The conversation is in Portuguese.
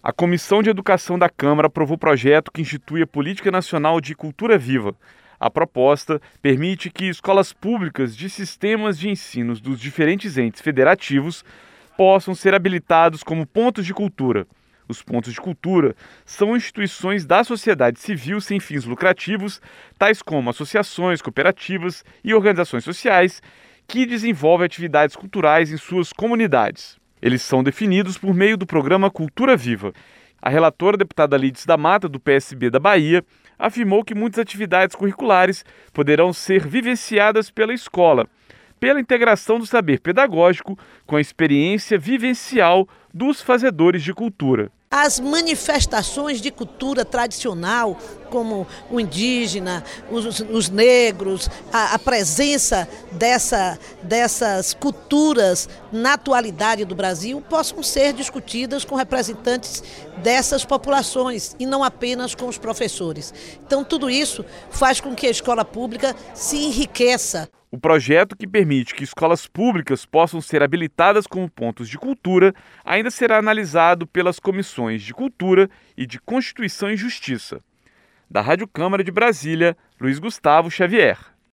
A Comissão de Educação da Câmara aprovou o projeto que institui a Política Nacional de Cultura Viva. A proposta permite que escolas públicas de sistemas de ensino dos diferentes entes federativos possam ser habilitados como pontos de cultura. Os pontos de cultura são instituições da sociedade civil sem fins lucrativos, tais como associações, cooperativas e organizações sociais, que desenvolvem atividades culturais em suas comunidades. Eles são definidos por meio do programa Cultura Viva. A relatora, deputada Lídice da Mata, do PSB da Bahia, afirmou que muitas atividades curriculares poderão ser vivenciadas pela escola, pela integração do saber pedagógico com a experiência vivencial dos fazedores de cultura. As manifestações de cultura tradicional, como o indígena, os negros, a presença dessas culturas na atualidade do Brasil, possam ser discutidas com representantes dessas populações e não apenas com os professores. Então, tudo isso faz com que a escola pública se enriqueça. O projeto, que permite que escolas públicas possam ser habilitadas como pontos de cultura, ainda será analisado pelas comissões de Cultura e de Constituição e Justiça. Da Rádio Câmara de Brasília, Luiz Gustavo Xavier.